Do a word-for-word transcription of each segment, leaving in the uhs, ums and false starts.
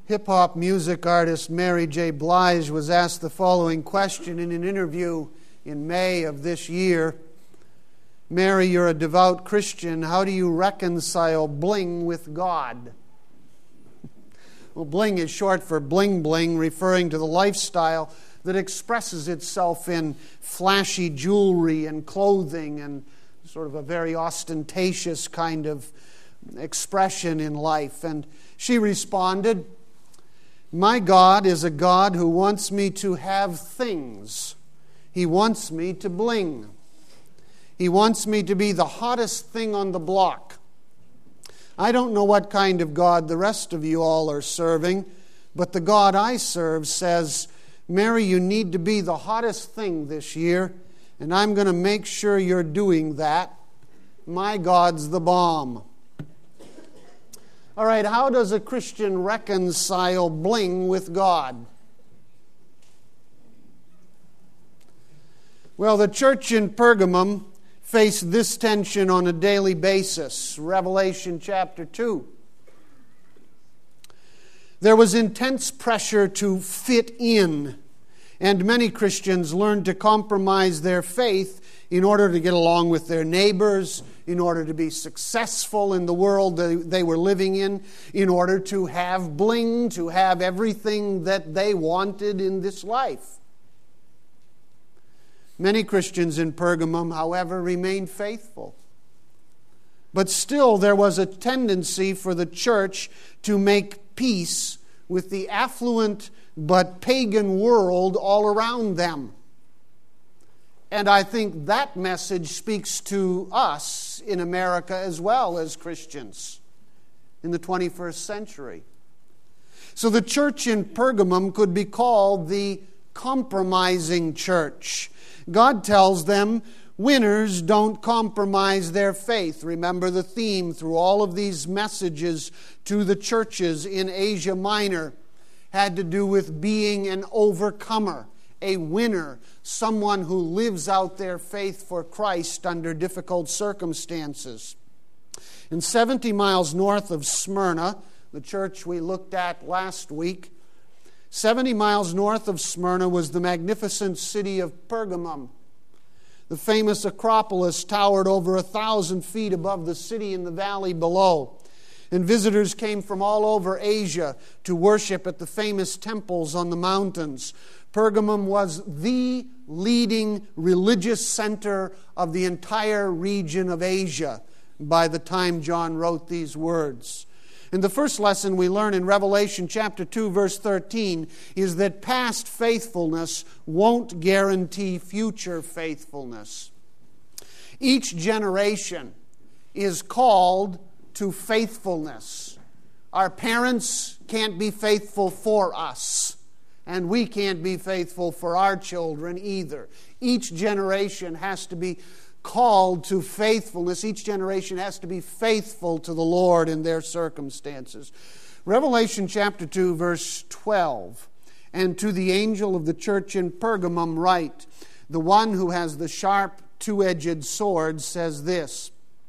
Hip-hop music artist Mary J. Blige was asked the following question in an interview in May of this year. Mary, you're a devout Christian. How do you reconcile bling with God? Well, bling is short for bling bling, referring to the lifestyle that expresses itself in flashy jewelry and clothing and sort of a very ostentatious kind of expression in life. And she responded, "My God is a God who wants me to have things. He wants me to bling. He wants me to be the hottest thing on the block. I don't know what kind of God the rest of you all are serving, but the God I serve says, 'Mary, you need to be the hottest thing this year, and I'm going to make sure you're doing that. My God's the bomb.'" All right, how does a Christian reconcile bling with God? Well, the church in Pergamum faced this tension on a daily basis. Revelation chapter two. There was intense pressure to fit in, and many Christians learned to compromise their faith in order to get along with their neighbors, in order to be successful in the world that they were living in, in order to have bling, to have everything that they wanted in this life. Many Christians in Pergamum, however, remained faithful. But still there was a tendency for the church to make peace with the affluent but pagan world all around them. And I think that message speaks to us in America as well as Christians in the twenty-first century. So the church in Pergamum could be called the compromising church. God tells them winners don't compromise their faith. Remember the theme through all of these messages to the churches in Asia Minor had to do with being an overcomer, a winner, someone who lives out their faith for Christ under difficult circumstances. And seventy miles north of Smyrna, the church we looked at last week, seventy miles north of Smyrna was the magnificent city of Pergamum. The famous Acropolis towered over a thousand feet above the city in the valley below. And visitors came from all over Asia to worship at the famous temples on the mountains. Pergamum was the leading religious center of the entire region of Asia by the time John wrote these words. And the first lesson we learn in Revelation chapter two, verse thirteen, is that past faithfulness won't guarantee future faithfulness. Each generation is called to faithfulness. Our parents can't be faithful for us, and we can't be faithful for our children either. Each generation has to be called to faithfulness. Each generation has to be faithful to the Lord in their circumstances. Revelation chapter two, verse twelve. "And to the angel of the church in Pergamum write, the one who has the sharp two-edged sword says this,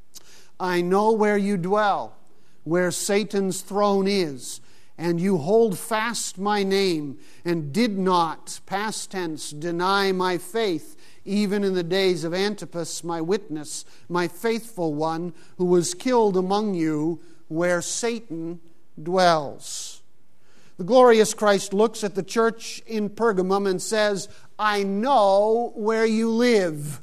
I know where you dwell, where Satan's throne is, and you hold fast my name, and did not, past tense, deny my faith, even in the days of Antipas, my witness, my faithful one, who was killed among you, where Satan dwells." The glorious Christ looks at the church in Pergamum and says, I know where you live.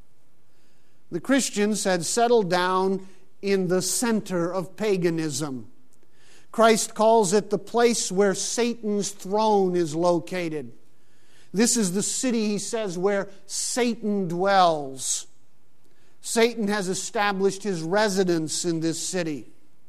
The Christians had settled down in the center of paganism. Christ calls it the place where Satan's throne is located. This is the city, he says, where Satan dwells. Satan has established his residence in this city.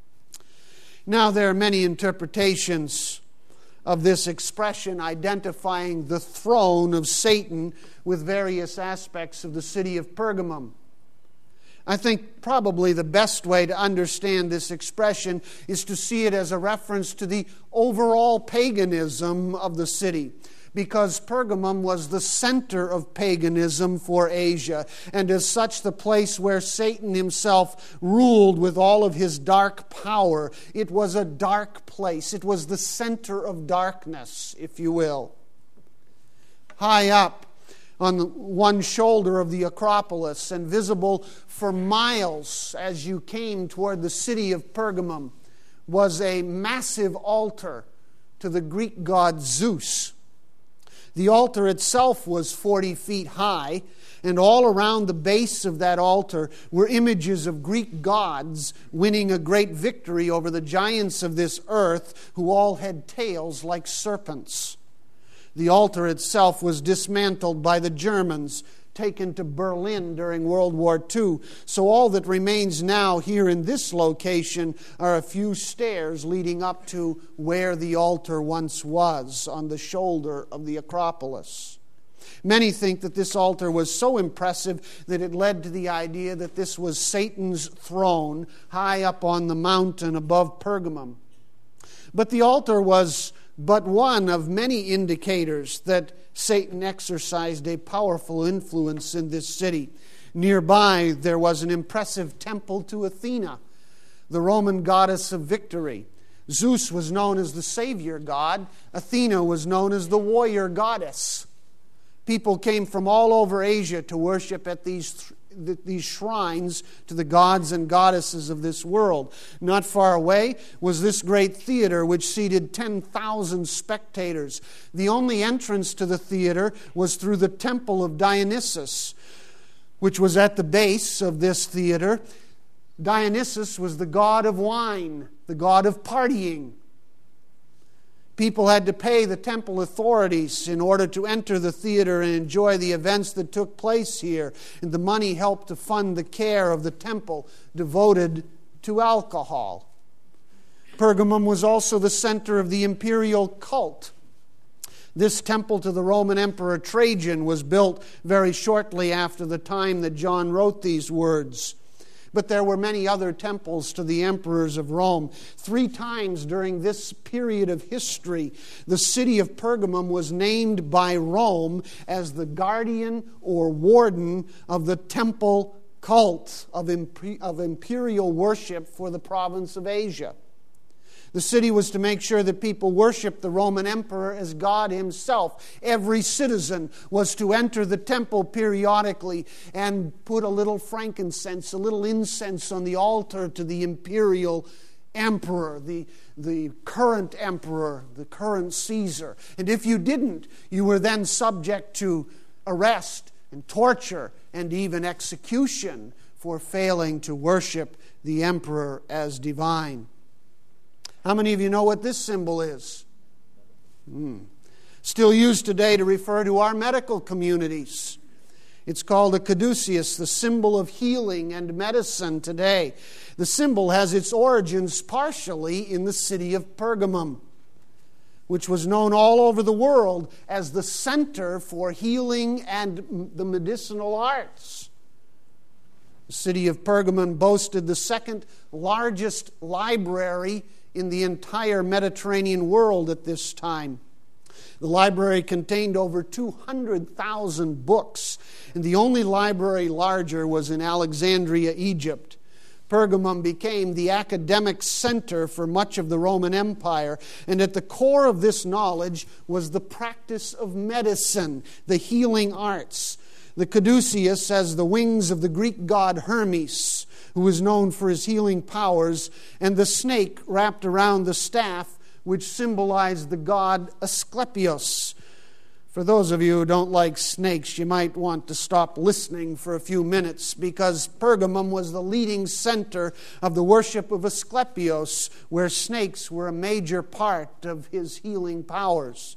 Now, there are many interpretations of this expression identifying the throne of Satan with various aspects of the city of Pergamum. I think probably the best way to understand this expression is to see it as a reference to the overall paganism of the city. because Pergamum was the center of paganism for Asia, and as such the place where Satan himself ruled with all of his dark power. It was a dark place. It was the center of darkness, if you will. High up on one shoulder of the Acropolis and visible for miles as you came toward the city of Pergamum was a massive altar to the Greek god Zeus. The altar itself was forty feet high, and all around the base of that altar were images of Greek gods winning a great victory over the giants of this earth, who all had tails like serpents. The altar itself was dismantled by the Germans, taken to Berlin during World War Two. So all that remains now here in this location are a few stairs leading up to where the altar once was, on the shoulder of the Acropolis. Many think that this altar was so impressive that it led to the idea that this was Satan's throne high up on the mountain above Pergamum. But the altar was but one of many indicators that Satan exercised a powerful influence in this city. Nearby, there was an impressive temple to Athena, the Roman goddess of victory. Zeus was known as the savior god. Athena was known as the warrior goddess. People came from all over Asia to worship at these these shrines to the gods and goddesses of this world. Not far away was this great theater which seated ten thousand spectators. The only entrance to the theater was through the temple of Dionysus, which was at the base of this theater. Dionysus was the god of wine, the god of partying. People had to pay the temple authorities in order to enter the theater and enjoy the events that took place here. And the money helped to fund the care of the temple devoted to alcohol. Pergamum was also the center of the imperial cult. This temple to the Roman Emperor Trajan was built very shortly after the time that John wrote these words. But there were many other temples to the emperors of Rome. Three times during this period of history, the city of Pergamum was named by Rome as the guardian or warden of the temple cult of, imp- of imperial worship for the province of Asia. The city was to make sure that people worshiped the Roman emperor as God himself. Every citizen was to enter the temple periodically and put a little frankincense, a little incense on the altar to the imperial emperor, the, the current emperor, the current Caesar. And if you didn't, you were then subject to arrest and torture and even execution for failing to worship the emperor as divine. How many of you know what this symbol is? Hmm. Still used today to refer to our medical communities. It's called a caduceus, the symbol of healing and medicine today. The symbol has its origins partially in the city of Pergamum, which was known all over the world as the center for healing and the medicinal arts. The city of Pergamum boasted the second largest library in the entire Mediterranean world at this time. The library contained over two hundred thousand books, and the only library larger was in Alexandria, Egypt. Pergamum became the academic center for much of the Roman Empire, and at the core of this knowledge was the practice of medicine, the healing arts. The caduceus has the wings of the Greek god Hermes, who was known for his healing powers, and the snake wrapped around the staff, which symbolized the god Asclepius. For those of you who don't like snakes, you might want to stop listening for a few minutes, because Pergamum was the leading center of the worship of Asclepius, where snakes were a major part of his healing powers.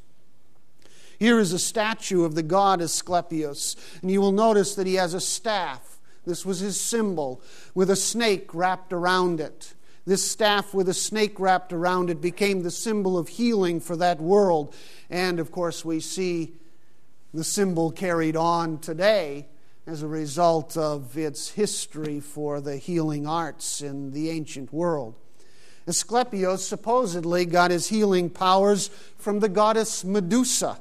Here is a statue of the god Asclepius, and you will notice that he has a staff. This was his symbol, with a snake wrapped around it. This staff with a snake wrapped around it became the symbol of healing for that world. And, of course, we see the symbol carried on today as a result of its history for the healing arts in the ancient world. Asclepius supposedly got his healing powers from the goddess Medusa,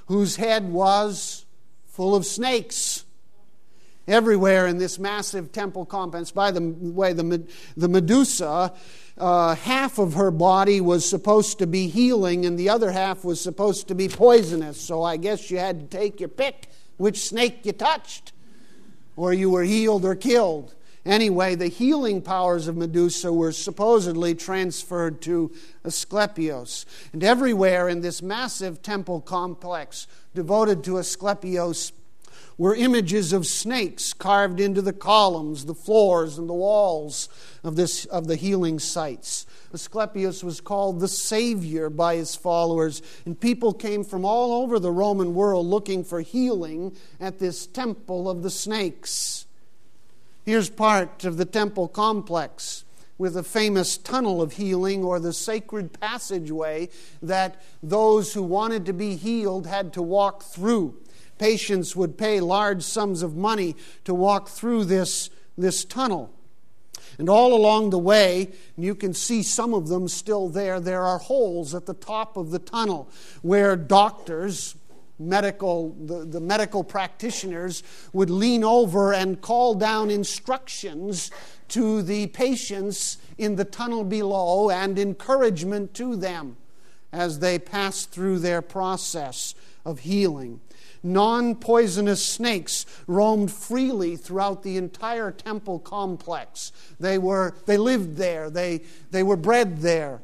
whose head was full of snakes. Everywhere in this massive temple complex. By the way, the, the Medusa, uh, half of her body was supposed to be healing and the other half was supposed to be poisonous. So I guess you had to take your pick which snake you touched, or you were healed or killed. Anyway, the healing powers of Medusa were supposedly transferred to Asclepios. And everywhere in this massive temple complex devoted to Asclepios were images of snakes carved into the columns, the floors, and the walls of this of the healing sites. Asclepius was called the Savior by his followers, and people came from all over the Roman world looking for healing at this temple of the snakes. Here's part of the temple complex with a famous tunnel of healing, or the sacred passageway that those who wanted to be healed had to walk through. Patients would pay large sums of money to walk through this, this tunnel. And all along the way, and you can see some of them still there, there are holes at the top of the tunnel where doctors, medical, the, the medical practitioners would lean over and call down instructions to the patients in the tunnel below and encouragement to them as they pass through their process of healing. Non-poisonous snakes roamed freely throughout the entire temple complex. They were they lived there. They, they were bred there.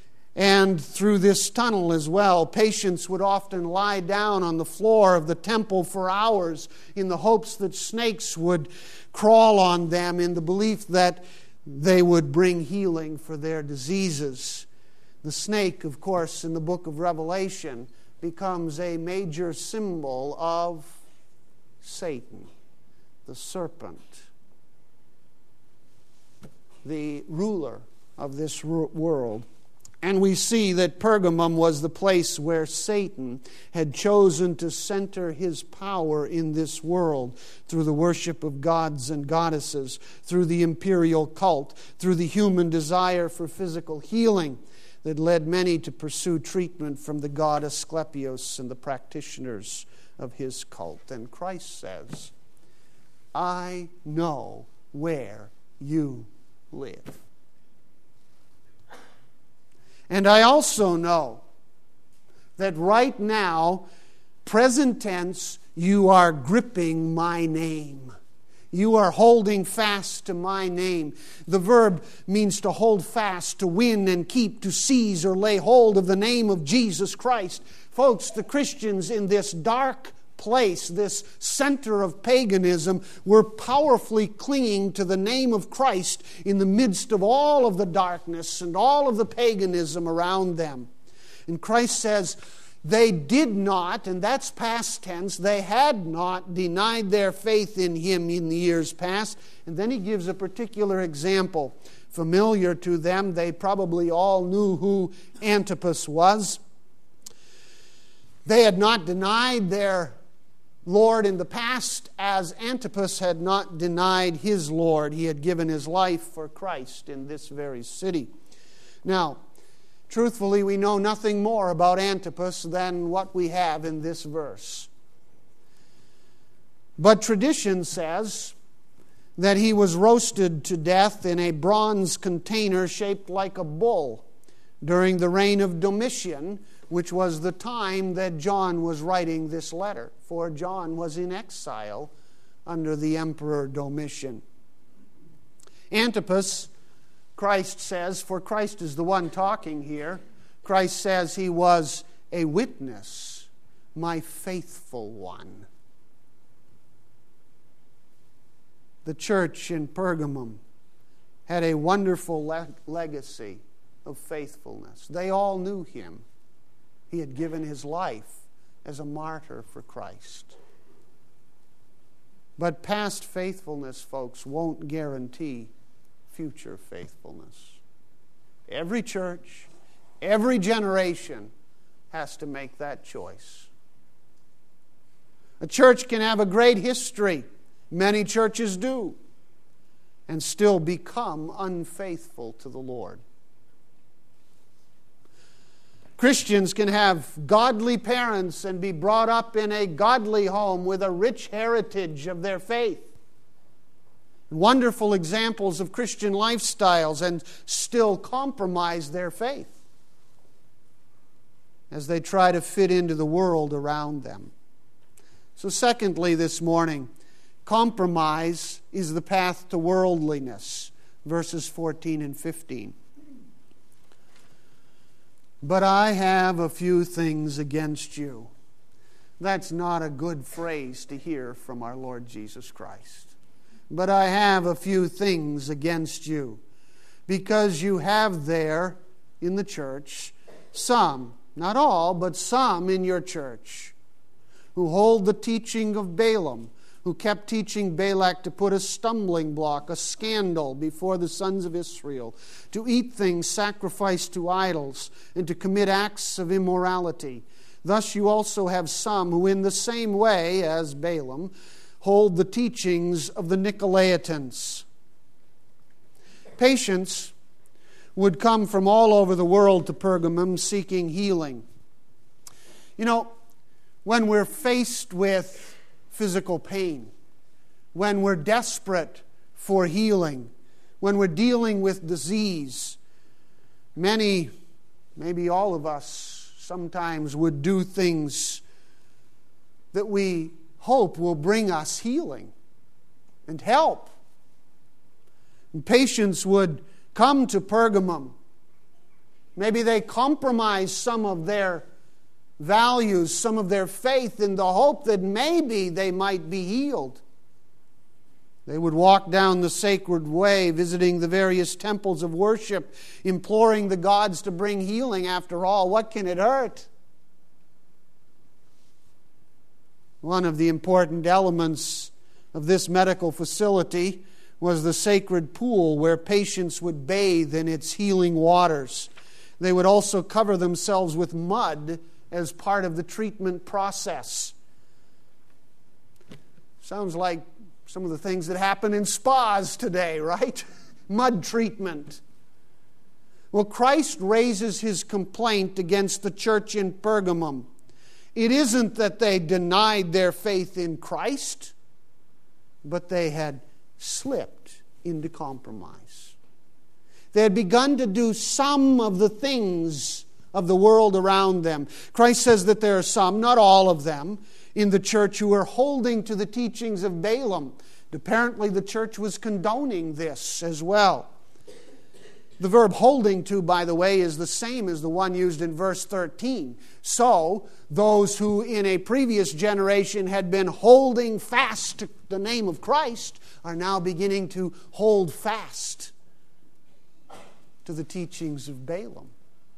And through this tunnel as well, patients would often lie down on the floor of the temple for hours in the hopes that snakes would crawl on them, in the belief that they would bring healing for their diseases. The snake, of course, in the book of Revelation, becomes a major symbol of Satan, the serpent, the ruler of this world. And we see that Pergamum was the place where Satan had chosen to center his power in this world through the worship of gods and goddesses, through the imperial cult, through the human desire for physical healing that led many to pursue treatment from the god Asclepios and the practitioners of his cult. And Christ says, I know where you live. And I also know that right now, present tense, you are gripping my name. You are holding fast to my name. The verb means to hold fast, to win and keep, to seize or lay hold of the name of Jesus Christ. Folks, the Christians in this dark place, this center of paganism, were powerfully clinging to the name of Christ in the midst of all of the darkness and all of the paganism around them. And Christ says, they did not, and that's past tense, they had not denied their faith in Him in the years past. And then He gives a particular example. Familiar to them, they probably all knew who Antipas was. They had not denied their Lord in the past, as Antipas had not denied his Lord. He had given his life for Christ in this very city. Now, truthfully, we know nothing more about Antipas than what we have in this verse. But tradition says that he was roasted to death in a bronze container shaped like a bull during the reign of Domitian, which was the time that John was writing this letter. For John was in exile under the Emperor Domitian. Antipas, Christ says, for Christ is the one talking here, Christ says he was a witness, my faithful one. The church in Pergamum had a wonderful le- legacy of faithfulness. They all knew him. He had given his life as a martyr for Christ. But past faithfulness, folks, won't guarantee future faithfulness. Every church, every generation has to make that choice. A church can have a great history, many churches do, and still become unfaithful to the Lord. Christians can have godly parents and be brought up in a godly home with a rich heritage of their faith. Wonderful examples of Christian lifestyles, and still compromise their faith as they try to fit into the world around them. So secondly this morning, compromise is the path to worldliness. Verses fourteen and fifteen. But I have a few things against you. That's not a good phrase to hear from our Lord Jesus Christ. But I have a few things against you, because you have there in the church some, not all, but some in your church, who hold the teaching of Balaam, who kept teaching Balak to put a stumbling block, a scandal before the sons of Israel, to eat things sacrificed to idols, and to commit acts of immorality. Thus you also have some who in the same way as Balaam hold the teachings of the Nicolaitans. Patients would come from all over the world to Pergamum seeking healing. You know, when we're faced with physical pain, when we're desperate for healing, when we're dealing with disease, many, maybe all of us, sometimes would do things that we hope will bring us healing and help. And patients would come to Pergamum. Maybe they compromise some of their values, some of their faith, in the hope that maybe they might be healed. They would walk down the sacred way, visiting the various temples of worship, imploring the gods to bring healing. After all, what can it hurt? One of the important elements of this medical facility was the sacred pool where patients would bathe in its healing waters. They would also cover themselves with mud as part of the treatment process. Sounds like some of the things that happen in spas today, right? Mud treatment. Well, Christ raises his complaint against the church in Pergamum. It isn't that they denied their faith in Christ, but they had slipped into compromise. They had begun to do some of the things of the world around them. Christ says that there are some, not all of them, in the church who are holding to the teachings of Balaam. Apparently the church was condoning this as well. The verb holding to, by the way, is the same as the one used in verse thirteen. So, those who in a previous generation had been holding fast to the name of Christ are now beginning to hold fast to the teachings of Balaam.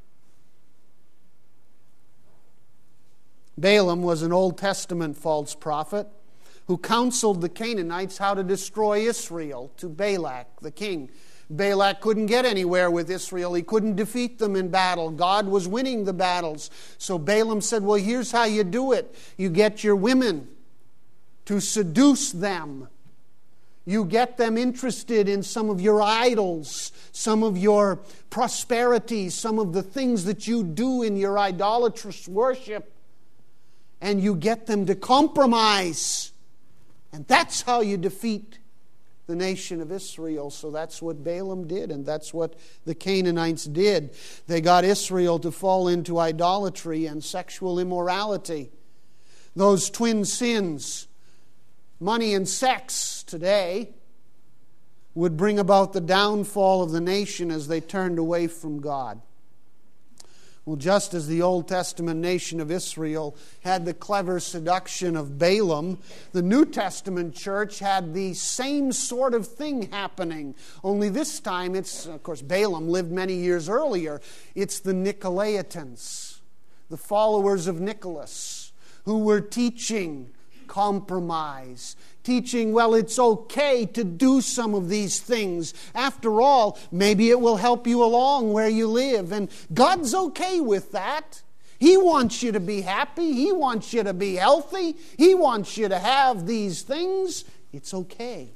Balaam was an Old Testament false prophet who counseled the Canaanites how to destroy Israel to Balak, the king. Balak couldn't get anywhere with Israel. He couldn't defeat them in battle. God was winning the battles. So Balaam said, well, here's how you do it. You get your women to seduce them. You get them interested in some of your idols, some of your prosperity, some of the things that you do in your idolatrous worship. And you get them to compromise. And that's how you defeat the nation of Israel. So that's what Balaam did, and that's what the Canaanites did. They got Israel to fall into idolatry and sexual immorality. Those twin sins, money and sex today, would bring about the downfall of the nation as they turned away from God. Well, just as the Old Testament nation of Israel had the clever seduction of Balaam, the New Testament church had the same sort of thing happening. Only this time, it's, of course, Balaam lived many years earlier. It's the Nicolaitans, the followers of Nicholas, who were teaching compromise. Teaching, well, it's okay to do some of these things. After all, maybe it will help you along where you live. And God's okay with that. He wants you to be happy. He wants you to be healthy. He wants you to have these things. It's okay.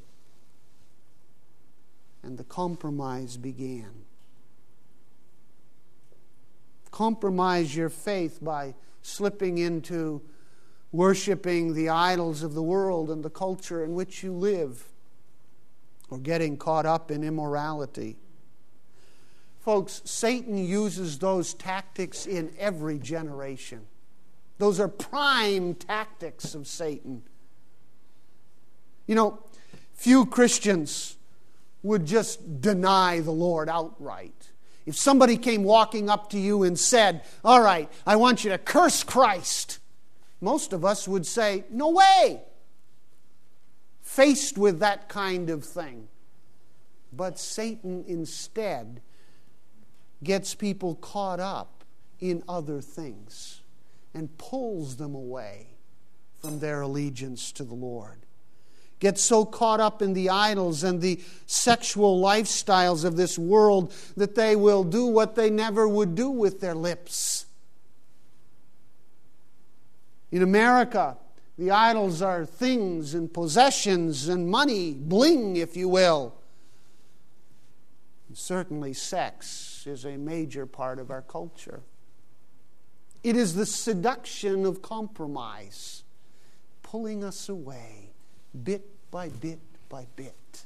And the compromise began. compromise your faith by slipping into worshiping the idols of the world and the culture in which you live, or getting caught up in immorality. Folks, Satan uses those tactics in every generation. Those are prime tactics of Satan. You know, few Christians would just deny the Lord outright. If somebody came walking up to you and said, "All right, I want you to curse Christ," most of us would say, "No way," faced with that kind of thing. But Satan instead gets people caught up in other things and pulls them away from their allegiance to the Lord. Get so caught up in the idols and the sexual lifestyles of this world that they will do what they never would do with their lips. In America, the idols are things and possessions and money, bling, if you will. And certainly sex is a major part of our culture. It is the seduction of compromise, pulling us away bit by bit by bit.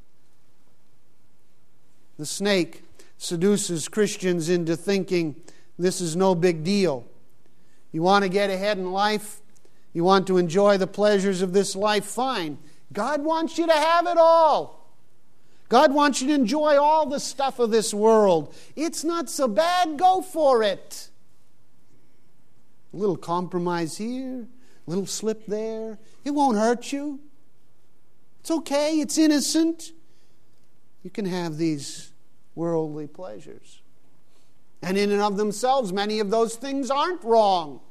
The snake seduces Christians into thinking this is no big deal. You want to get ahead in life? You want to enjoy the pleasures of this life? Fine. God wants you to have it all. God wants you to enjoy all the stuff of this world. It's not so bad. Go for it. A little compromise here, a little slip there. It won't hurt you. It's okay. It's innocent. You can have these worldly pleasures. And in and of themselves, many of those things aren't wrong.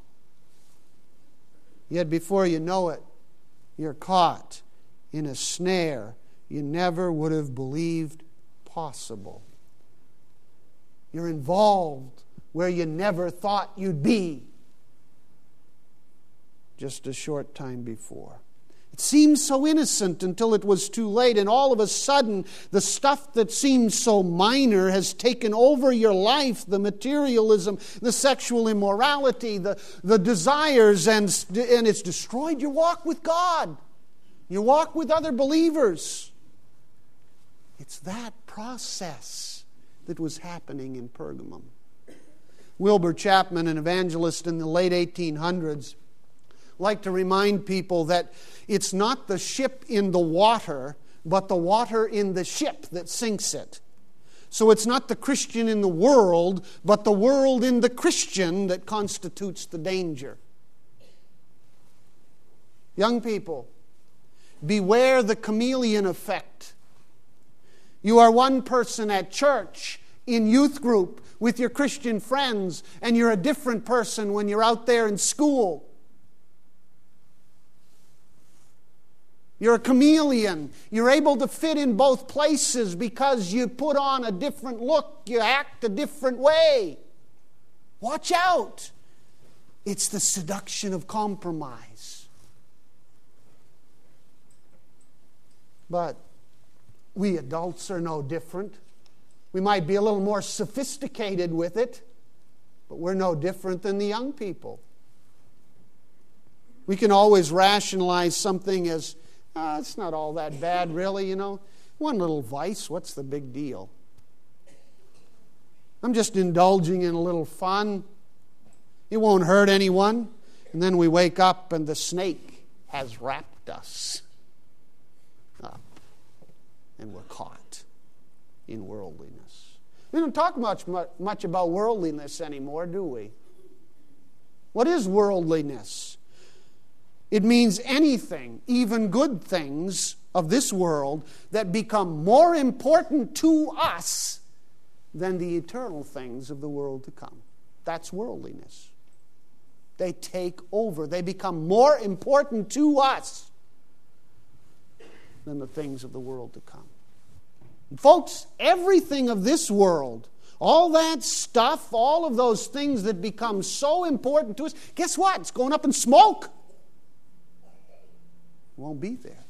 Yet before you know it, you're caught in a snare you never would have believed possible. You're involved where you never thought you'd be just a short time before. It seemed so innocent until it was too late, and all of a sudden, the stuff that seemed so minor has taken over your life, the materialism, the sexual immorality, the, the desires, and, and it's destroyed your walk with God, your walk with other believers. It's that process that was happening in Pergamum. Wilbur Chapman, an evangelist in the late eighteen hundreds, liked to remind people that it's not the ship in the water, but the water in the ship that sinks it. So it's not the Christian in the world, but the world in the Christian that constitutes the danger. Young people, beware the chameleon effect. You are one person at church, in youth group, with your Christian friends, and you're a different person when you're out there in school. You're a chameleon. You're able to fit in both places because you put on a different look. You act a different way. Watch out. It's the seduction of compromise. But we adults are no different. We might be a little more sophisticated with it, but we're no different than the young people. We can always rationalize something as, Uh, it's not all that bad, really, you know. One little vice, what's the big deal? I'm just indulging in a little fun. It won't hurt anyone. And then we wake up and the snake has wrapped us up. And we're caught in worldliness. We don't talk much, much about worldliness anymore, do we? What is worldliness? It means anything, even good things of this world, that become more important to us than the eternal things of the world to come. That's worldliness. They take over. They become more important to us than the things of the world to come. And folks, everything of this world, all that stuff, all of those things that become so important to us, guess what? It's going up in smoke. Won't be there.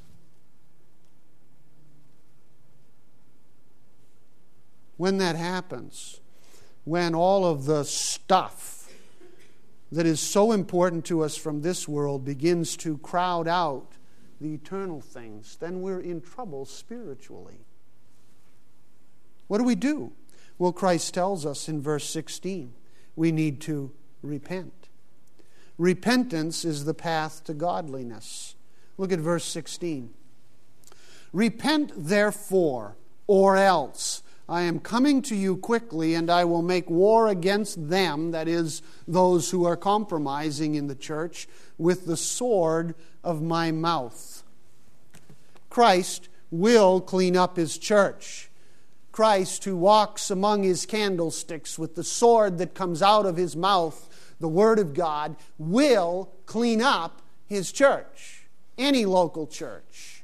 When that happens, when all of the stuff that is so important to us from this world begins to crowd out the eternal things, then we're in trouble spiritually. What do we do? Well, Christ tells us in verse sixteen, we need to repent. Repentance is the path to godliness. Look at verse sixteen. Repent therefore, or else I am coming to you quickly, and I will make war against them, that is, those who are compromising in the church, with the sword of my mouth. Christ will clean up His church. Christ, who walks among His candlesticks with the sword that comes out of His mouth, the Word of God, will clean up His church, any local church.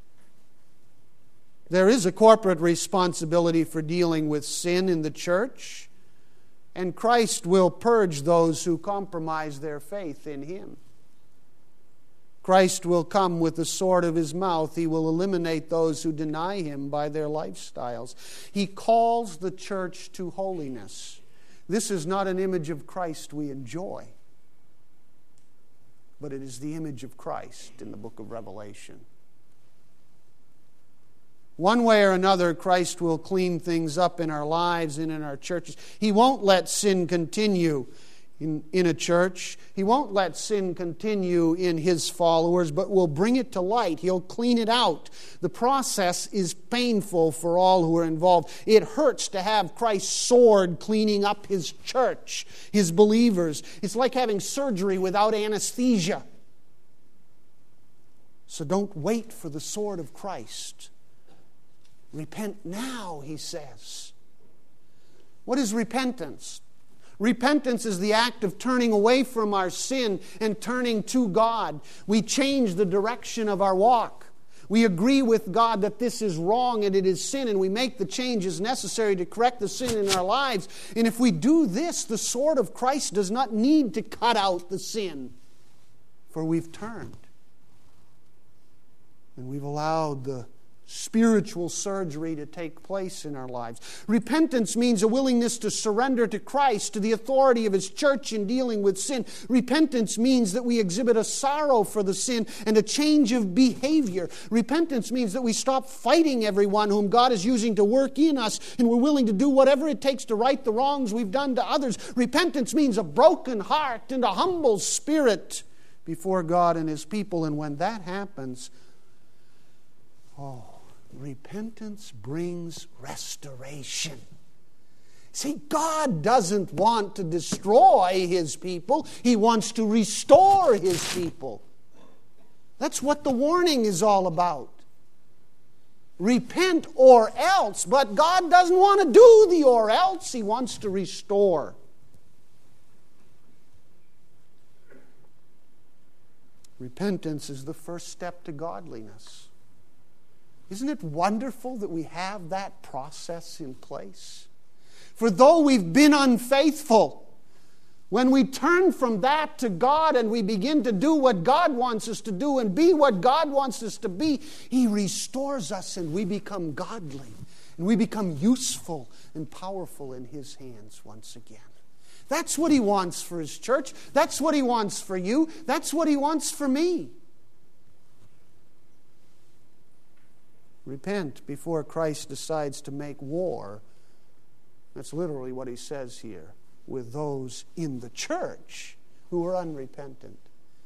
There is a corporate responsibility for dealing with sin in the church, and Christ will purge those who compromise their faith in Him. Christ will come with the sword of His mouth. He will eliminate those who deny Him by their lifestyles. He calls the church to holiness. This is not an image of Christ we enjoy, but it is the image of Christ in the book of Revelation. One way or another, Christ will clean things up in our lives and in our churches. He won't let sin continue in, in a church. He won't let sin continue in His followers, but will bring it to light. He'll clean it out. The process is painful for all who are involved. It hurts to have Christ's sword cleaning up His church, His believers. It's like having surgery without anesthesia. So don't wait for the sword of Christ. Repent now, He says. What is repentance? Repentance is the act of turning away from our sin and turning to God. We change the direction of our walk. We agree with God that this is wrong and it is sin, and we make the changes necessary to correct the sin in our lives. And if we do this, the sword of Christ does not need to cut out the sin, for we've turned. And we've allowed the spiritual surgery to take place in our lives. Repentance means a willingness to surrender to Christ, to the authority of His church in dealing with sin. Repentance means that we exhibit a sorrow for the sin and a change of behavior. Repentance means that we stop fighting everyone whom God is using to work in us, and we're willing to do whatever it takes to right the wrongs we've done to others. Repentance means a broken heart and a humble spirit before God and His people. And when that happens, oh, repentance brings restoration. See, God doesn't want to destroy His people. He wants to restore His people. That's what the warning is all about. Repent or else. But God doesn't want to do the or else. He wants to restore. Repentance is the first step to godliness. Isn't it wonderful that we have that process in place? For though we've been unfaithful, when we turn from that to God and we begin to do what God wants us to do and be what God wants us to be, He restores us and we become godly. And we become useful and powerful in His hands once again. That's what He wants for His church. That's what He wants for you. That's what He wants for me. Repent before Christ decides to make war. That's literally what He says here, with those in the church who are unrepentant.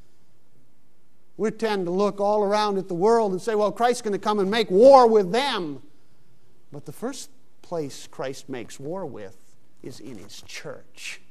We tend to look all around at the world and say, well, Christ's going to come and make war with them. But the first place Christ makes war with is in His church.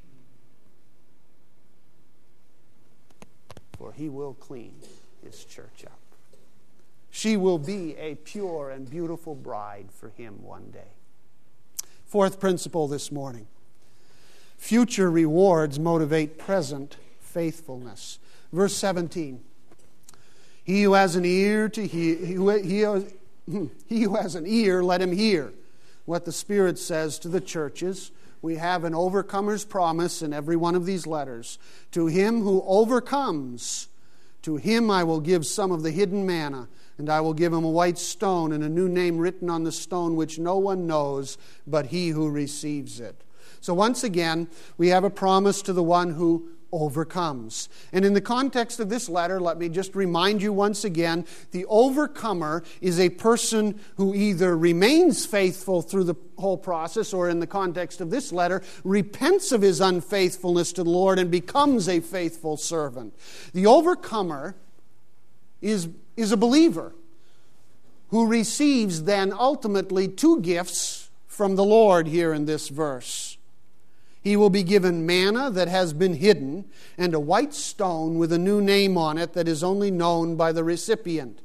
For He will clean His church up. She will be a pure and beautiful bride for Him one day. Fourth principle this morning. Future rewards motivate present faithfulness. Verse seventeen. He who has an ear to hear, he who, he, he who has an ear, let him hear what the Spirit says to the churches. We have an overcomer's promise in every one of these letters. To him who overcomes, to him I will give some of the hidden manna, and I will give him a white stone and a new name written on the stone which no one knows but he who receives it. So once again, we have a promise to the one who overcomes. And in the context of this letter, let me just remind you once again, the overcomer is a person who either remains faithful through the whole process, or in the context of this letter, repents of his unfaithfulness to the Lord and becomes a faithful servant. The overcomer is, is a believer who receives then ultimately two gifts from the Lord here in this verse. He will be given manna that has been hidden and a white stone with a new name on it that is only known by the recipient.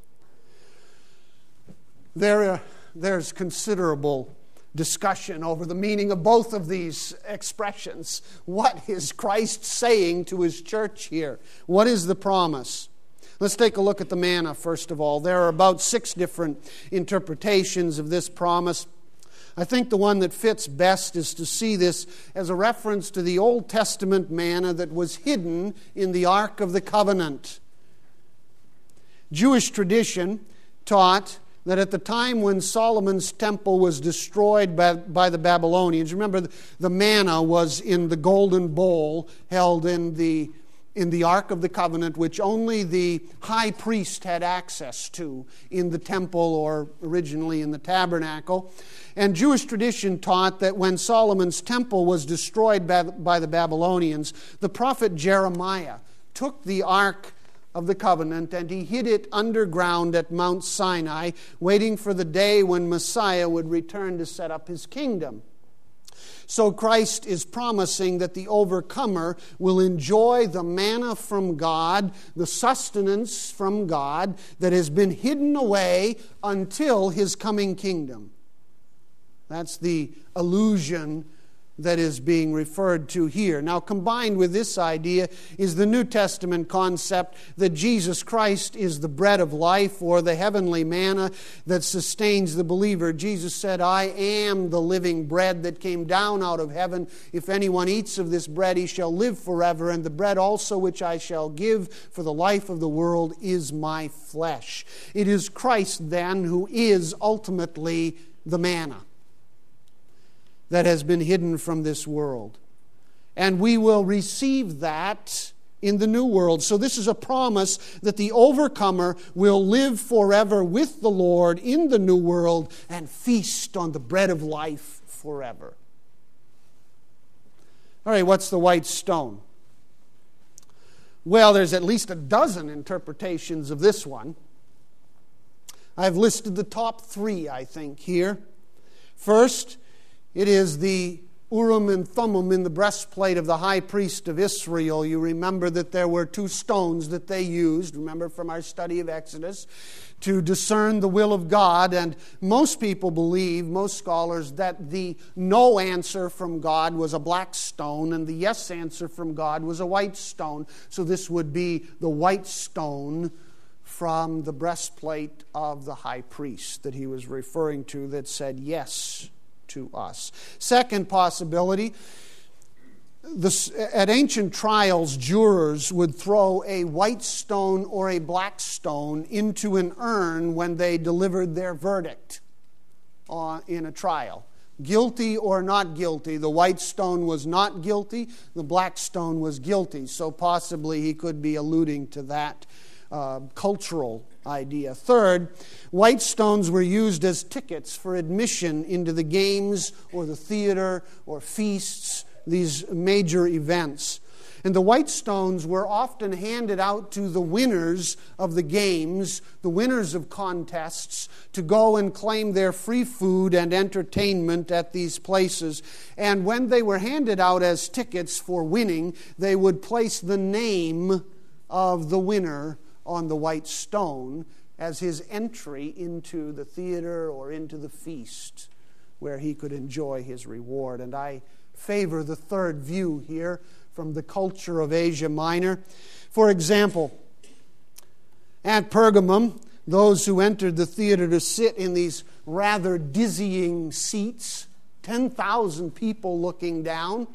There, uh, there's considerable discussion over the meaning of both of these expressions. What is Christ saying to his church here? What is the promise? Let's take a look at the manna first of all. There are about six different interpretations of this promise. I think the one that fits best is to see this as a reference to the Old Testament manna that was hidden in the Ark of the Covenant. Jewish tradition taught that at the time when Solomon's temple was destroyed by, by the Babylonians, remember the, the manna was in the golden bowl held in the in the Ark of the Covenant, which only the high priest had access to in the temple or originally in the tabernacle. And Jewish tradition taught that when Solomon's temple was destroyed by, by the Babylonians, the prophet Jeremiah took the Ark of the Covenant and he hid it underground at Mount Sinai, waiting for the day when Messiah would return to set up his kingdom. So Christ is promising that the overcomer will enjoy the manna from God, the sustenance from God that has been hidden away until his coming kingdom. That's the allusion that is being referred to here. Now, combined with this idea is the New Testament concept that Jesus Christ is the bread of life, or the heavenly manna that sustains the believer. Jesus said, "I am the living bread that came down out of heaven. If anyone eats of this bread, he shall live forever. And the bread also which I shall give for the life of the world is my flesh." It is Christ, then, who is ultimately the manna that has been hidden from this world. And we will receive that in the new world. So this is a promise that the overcomer will live forever with the Lord in the new world and feast on the bread of life forever. All right, what's the white stone? Well, there's at least a dozen interpretations of this one. I've listed the top three, I think, here. First, it is the Urim and Thummim in the breastplate of the high priest of Israel. You remember that there were two stones that they used, remember from our study of Exodus, to discern the will of God. And most people believe, most scholars, that the no answer from God was a black stone and the yes answer from God was a white stone. So this would be the white stone from the breastplate of the high priest that he was referring to that said yes to us. Second possibility, the, at ancient trials, jurors would throw a white stone or a black stone into an urn when they delivered their verdict uh, in a trial. Guilty or not guilty. The white stone was not guilty, the black stone was guilty. So possibly he could be alluding to that uh, cultural idea. Third, white stones were used as tickets for admission into the games or the theater or feasts, these major events. And the white stones were often handed out to the winners of the games, the winners of contests, to go and claim their free food and entertainment at these places. And when they were handed out as tickets for winning, they would place the name of the winner on the white stone as his entry into the theater or into the feast where he could enjoy his reward. And I favor the third view here from the culture of Asia Minor. For example, at Pergamum, those who entered the theater to sit in these rather dizzying seats, ten thousand people looking down.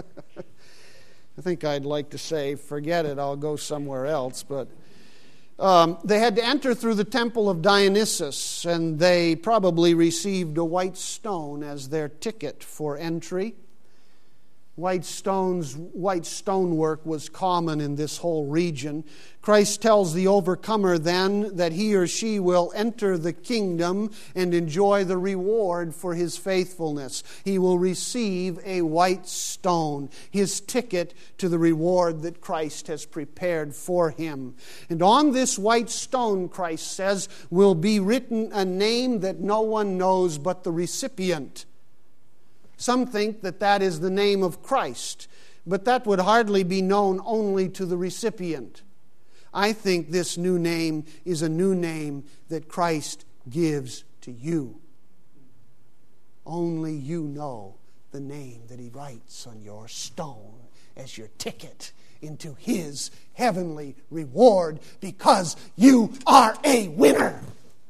I think I'd like to say, forget it, I'll go somewhere else, but Um, they had to enter through the temple of Dionysus, and they probably received a white stone as their ticket for entry. White stones, white stonework was common in this whole region. Christ tells the overcomer then that he or she will enter the kingdom and enjoy the reward for his faithfulness. He will receive a white stone, his ticket to the reward that Christ has prepared for him. And on this white stone, Christ says, will be written a name that no one knows but the recipient. Some think that that is the name of Christ, but that would hardly be known only to the recipient. I think this new name is a new name that Christ gives to you. Only you know the name that He writes on your stone as your ticket into His heavenly reward, because you are a winner.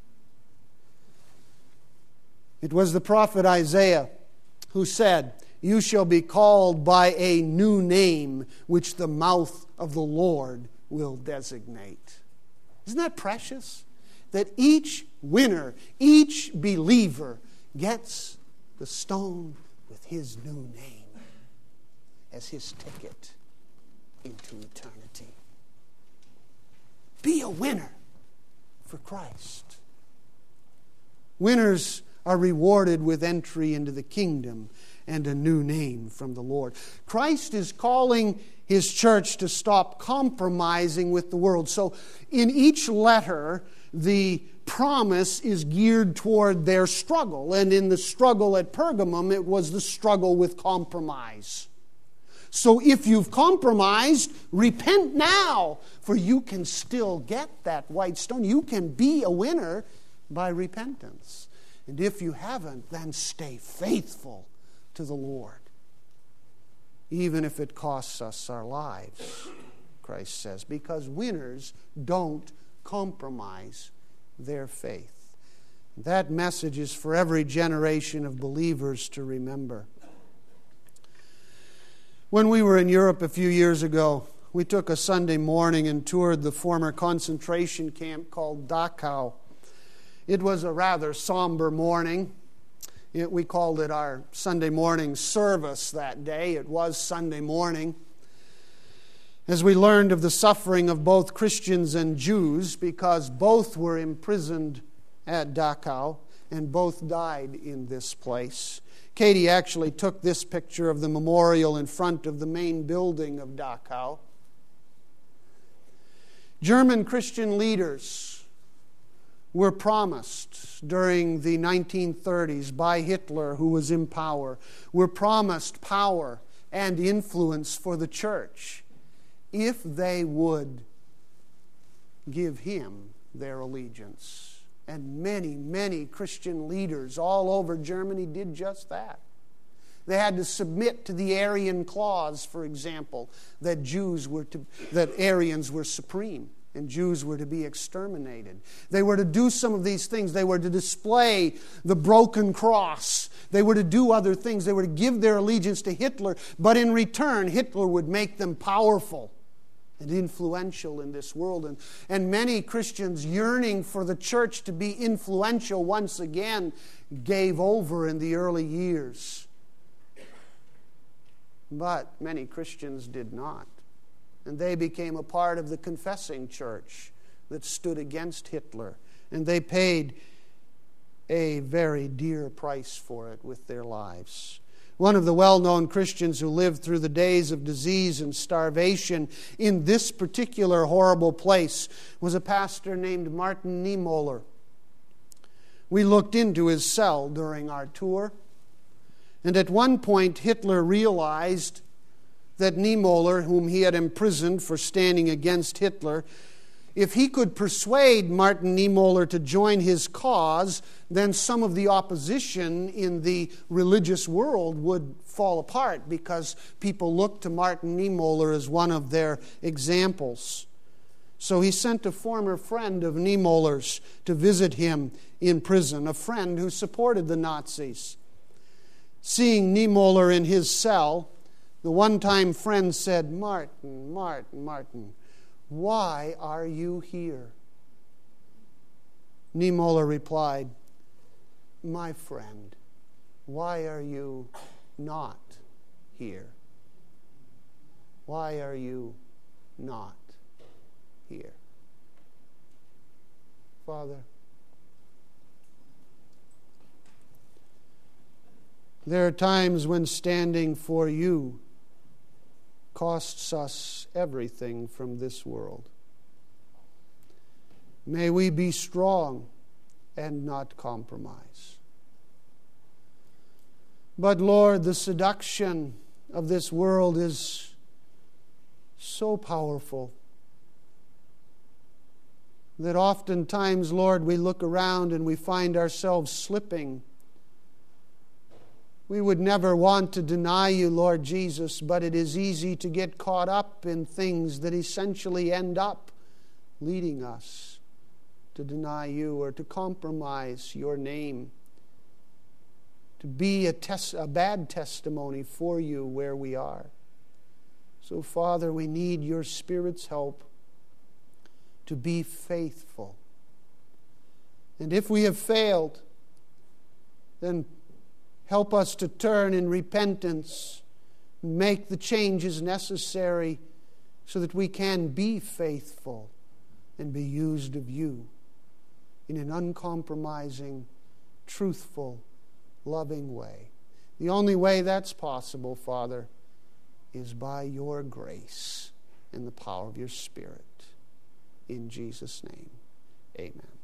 It was the prophet Isaiah who said, "You shall be called by a new name, which the mouth of the Lord will designate." Isn't that precious? That each winner, each believer gets the stone with his new name as his ticket into eternity. Be a winner for Christ. Winners are rewarded with entry into the kingdom and a new name from the Lord. Christ is calling His church to stop compromising with the world. So in each letter, the promise is geared toward their struggle. And in the struggle at Pergamum, it was the struggle with compromise. So if you've compromised, repent now, for you can still get that white stone. You can be a winner by repentance. And if you haven't, then stay faithful to the Lord, even if it costs us our lives, Christ says, because winners don't compromise their faith. That message is for every generation of believers to remember. When we were in Europe a few years ago, we took a Sunday morning and toured the former concentration camp called Dachau. It was a rather somber morning. It, we called it our Sunday morning service that day. It was Sunday morning. As we learned of the suffering of both Christians and Jews, because both were imprisoned at Dachau and both died in this place. Katie actually took this picture of the memorial in front of the main building of Dachau. German Christian leaders were promised during the nineteen thirties by Hitler, who was in power, were promised power and influence for the church if they would give him their allegiance. And many, many Christian leaders all over Germany did just that. They had to submit to the Aryan clause, for example, that Jews were to, that Aryans were supreme. And Jews were to be exterminated. They were to do some of these things. They were to display the broken cross. They were to do other things. They were to give their allegiance to Hitler. But in return, Hitler would make them powerful and influential in this world. And, and many Christians, yearning for the church to be influential once again, gave over in the early years. But many Christians did not. And they became a part of the confessing church that stood against Hitler. And they paid a very dear price for it with their lives. One of the well-known Christians who lived through the days of disease and starvation in this particular horrible place was a pastor named Martin Niemöller. We looked into his cell during our tour. And at one point, Hitler realized that Niemöller, whom he had imprisoned for standing against Hitler, if he could persuade Martin Niemöller to join his cause, then some of the opposition in the religious world would fall apart, because people looked to Martin Niemöller as one of their examples. So he sent a former friend of Niemöller's to visit him in prison, a friend who supported the Nazis. Seeing Niemöller in his cell, the one-time friend said, "Martin, Martin, Martin, why are you here?" Niemöller replied, "My friend, why are you not here?" Why are you not here? Father, there are times when standing for you costs us everything from this world. May we be strong and not compromise. But Lord, the seduction of this world is so powerful that oftentimes, Lord, we look around and we find ourselves slipping. We would never want to deny you, Lord Jesus, but it is easy to get caught up in things that essentially end up leading us to deny you or to compromise your name, to be a, tes- a bad testimony for you where we are. So, Father, we need your Spirit's help to be faithful. And if we have failed, then help us to turn in repentance, make the changes necessary so that we can be faithful and be used of you in an uncompromising, truthful, loving way. The only way that's possible, Father, is by your grace and the power of your Spirit. In Jesus' name, amen.